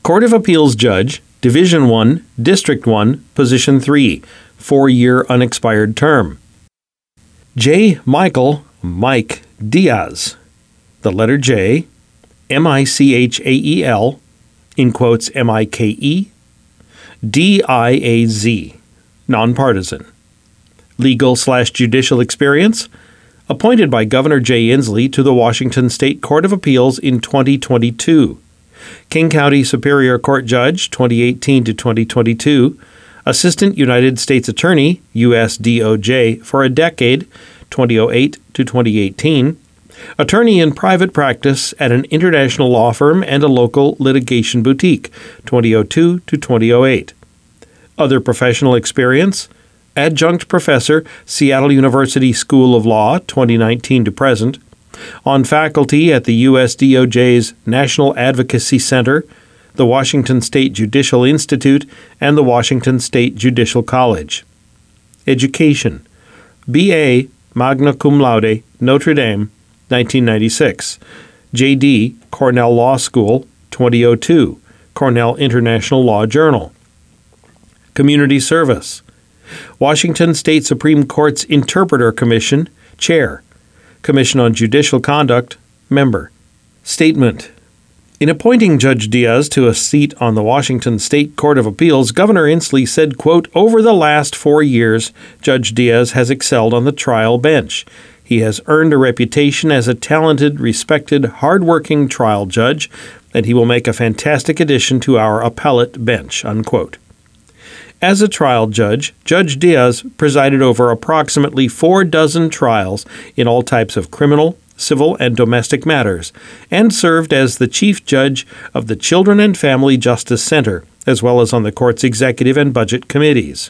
Court of Appeals Judge, Division 1, District 1, Position 3, 4-year unexpired term. J. Mike Diaz, the letter J, Michael, in quotes Mike, Diaz, nonpartisan. Legal/judicial experience, appointed by Governor Jay Inslee to the Washington State Court of Appeals in 2022. King County Superior Court Judge, 2018 to 2022. Assistant United States Attorney, U.S. DOJ, for a decade, 2008 to 2018. Attorney in private practice at an international law firm and a local litigation boutique, 2002 to 2008. Other professional experience, adjunct professor, Seattle University School of Law, 2019 to present. On faculty at the U.S. DOJ's National Advocacy Center, the Washington State Judicial Institute, and the Washington State Judicial College. Education, B.A., magna cum laude, Notre Dame, 1996. J.D., Cornell Law School, 2002, Cornell International Law Journal. Community service, Washington State Supreme Court's Interpreter Commission, Chair. Commission on Judicial Conduct, Member. Statement. In appointing Judge Diaz to a seat on the Washington State Court of Appeals, Governor Inslee said, quote, "Over the last 4 years, Judge Diaz has excelled on the trial bench. He has earned a reputation as a talented, respected, hard-working trial judge, and he will make a fantastic addition to our appellate bench," unquote. As a trial judge, Judge Diaz presided over approximately 4 trials in all types of criminal, civil, and domestic matters, and served as the chief judge of the Children and Family Justice Center, as well as on the court's executive and budget committees.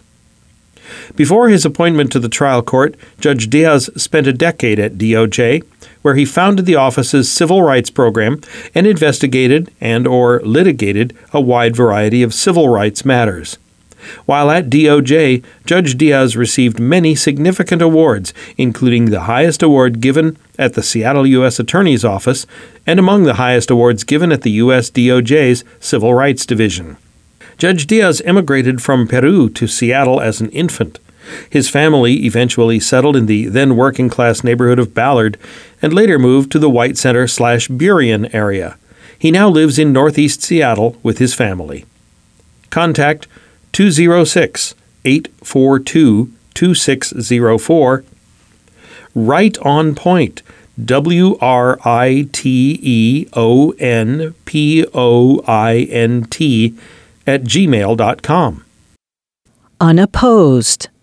Before his appointment to the trial court, Judge Diaz spent a decade at DOJ, where he founded the office's civil rights program and investigated and/or litigated a wide variety of civil rights matters. While at DOJ, Judge Diaz received many significant awards, including the highest award given at the Seattle U.S. Attorney's Office and among the highest awards given at the U.S. DOJ's Civil Rights Division. Judge Diaz emigrated from Peru to Seattle as an infant. His family eventually settled in the then working-class neighborhood of Ballard and later moved to the White Center/Burien area. He now lives in northeast Seattle with his family. Contact 206-842-2604. Right on Point, WRITEONPOINT @gmail.com. Unopposed.